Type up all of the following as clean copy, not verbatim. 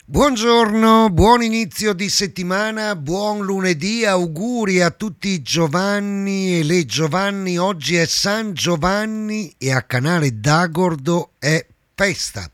Buongiorno, buon inizio di settimana, buon lunedì, auguri a tutti i Giovanni e le Giovanni. Oggi è San Giovanni e a Canale d'Agordo è festa.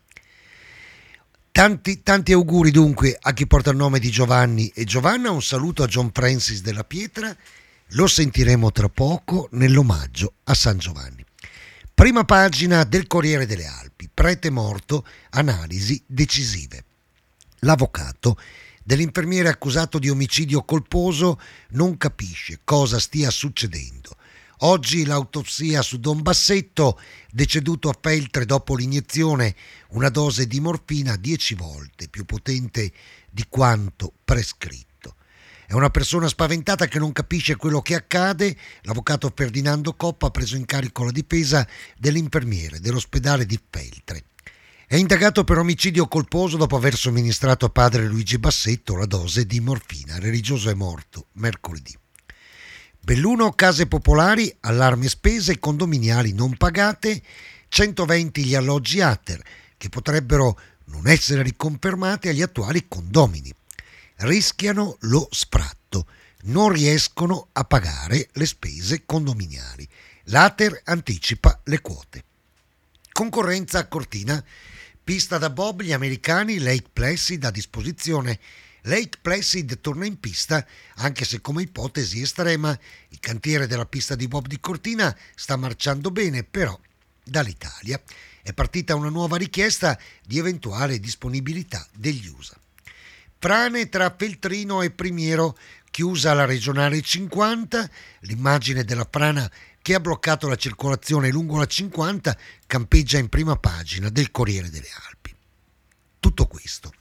Tanti auguri dunque a chi porta il nome di Giovanni e Giovanna. Un saluto a John Francis della Pietra. Lo sentiremo tra poco nell'omaggio a San Giovanni. Prima pagina del Corriere delle Alpi. Prete morto, analisi decisive. L'avvocato dell'infermiere accusato di omicidio colposo non capisce cosa stia succedendo. Oggi l'autopsia su Don Bassetto, deceduto a Feltre dopo l'iniezione, una dose di morfina 10 volte più potente di quanto prescritto. È una persona spaventata che non capisce quello che accade. L'avvocato Ferdinando Coppa ha preso in carico la difesa dell'infermiere dell'ospedale di Feltre. È indagato per omicidio colposo dopo aver somministrato a padre Luigi Bassetto la dose di morfina. Il religioso è morto mercoledì. Belluno, case popolari, allarme spese condominiali non pagate, 120 gli alloggi ATER che potrebbero non essere riconfermati agli attuali condomini. Rischiano lo sfratto, non riescono a pagare le spese condominiali. L'ATER anticipa le quote. Concorrenza a Cortina. Pista da bob, gli americani Lake Placid a disposizione. Lake Placid torna in pista, anche se come ipotesi estrema il cantiere della pista di bob di Cortina sta marciando bene, però dall'Italia è partita una nuova richiesta di eventuale disponibilità degli USA. Frane tra Feltrino e Primiero, chiusa la regionale 50, l'immagine della frana che ha bloccato la circolazione lungo la 50 campeggia in prima pagina del Corriere delle Alpi. Tutto questo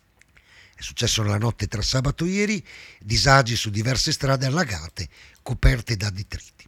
è successo nella notte tra sabato e ieri, disagi su diverse strade allagate, coperte da detriti.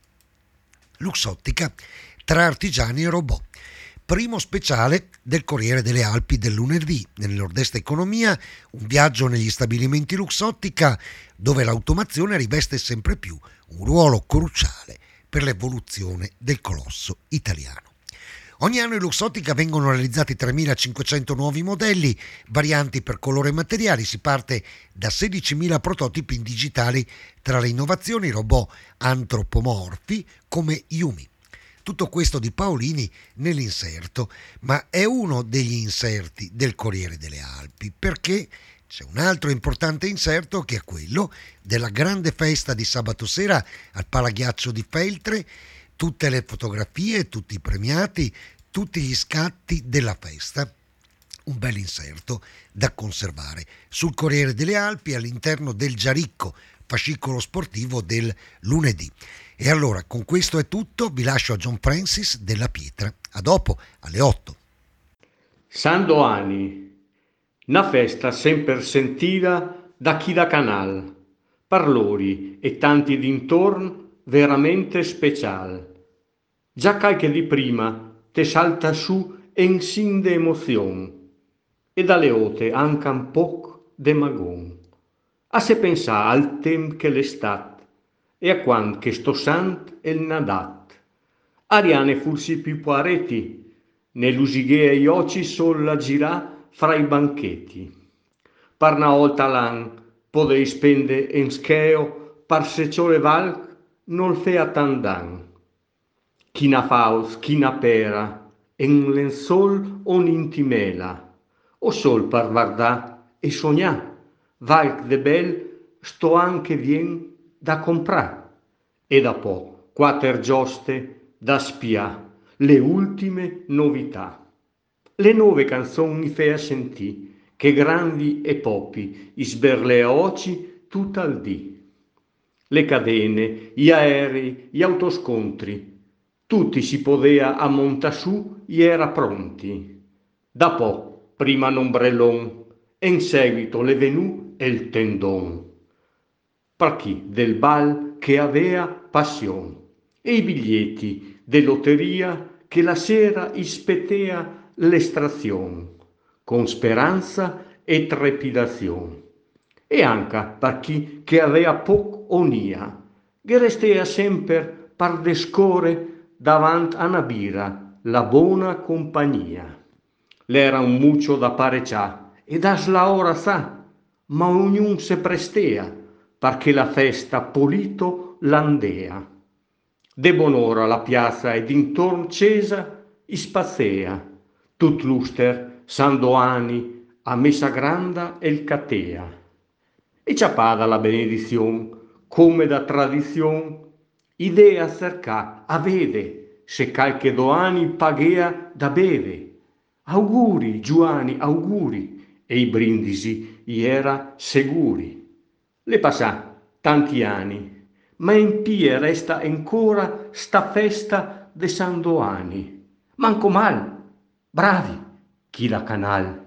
Luxottica tra artigiani e robot. Primo speciale del Corriere delle Alpi del lunedì. Nel Nord-Est Economia, un viaggio negli stabilimenti Luxottica dove l'automazione riveste sempre più un ruolo cruciale per l'evoluzione del colosso italiano. Ogni anno in Luxottica vengono realizzati 3.500 nuovi modelli, varianti per colore e materiali. Si parte da 16.000 prototipi in digitali tra le innovazioni robot antropomorfi come Yumi. Tutto questo di Paolini nell'inserto, ma è uno degli inserti del Corriere delle Alpi, perché c'è un altro importante inserto che è quello della grande festa di sabato sera al Palaghiaccio di Feltre, tutte le fotografie, tutti i premiati, tutti gli scatti della festa. Un bel inserto da conservare sul Corriere delle Alpi all'interno del Giaricco, fascicolo sportivo del lunedì. E allora con questo è tutto, vi lascio a John Francis della Pietra. A dopo, alle 8. San Doani, una festa sempre sentita da chi da canal, parlori e tanti dintorn veramente special. Già qualche di prima te salta su en sin de emozion e dalle ote anche un poc de magon. A se pensà al tem che l'estat e a quant che sto sant el nadat. Ariane fulsi più pareti, nell'usighe e ioci sola girà fra i banchetti. Par una volta l'an podei spende en scheo, par se ciole valc non fea tandan. China faus, china pera, en lensol on intimela, o sol par guardà e sognà, valc de bel sto anche vien da comprà, e da po' quater gioste da spià, le ultime novità. Le nuove canzoni mi fea sentì, che grandi e popi, isberle oci tutta al dì. Le cadene, gli aerei, gli autoscontri, tutti si podea a monta su e era pronti. Da po' prima l'ombrellon, e in seguito le venù e il tendon. Per chi del bal che avea passion, e i biglietti de lotteria che la sera ispetea l'estrazione, con speranza e trepidazione. E anche per chi che avea poc onia, che restea sempre par descore davanti a una bira, la buona compagnia. L'era un muccio da pareccià e das la ora sa, ma ognun se prestea, perché la festa polito l'andea. De bon'ora la piazza e d'intorn cesa ispazzea, tut l'uster Sandoani a messa granda e il catea. E ciapada la benedizion, come da tradizion, idea cercà a vede se calche doani paghea da beve. Auguri, Giuani, auguri, e i brindisi gli era seguri. Le passà tanti anni, ma in pie resta ancora sta festa de Sandoani. Manco mal, bravi, chi la canal.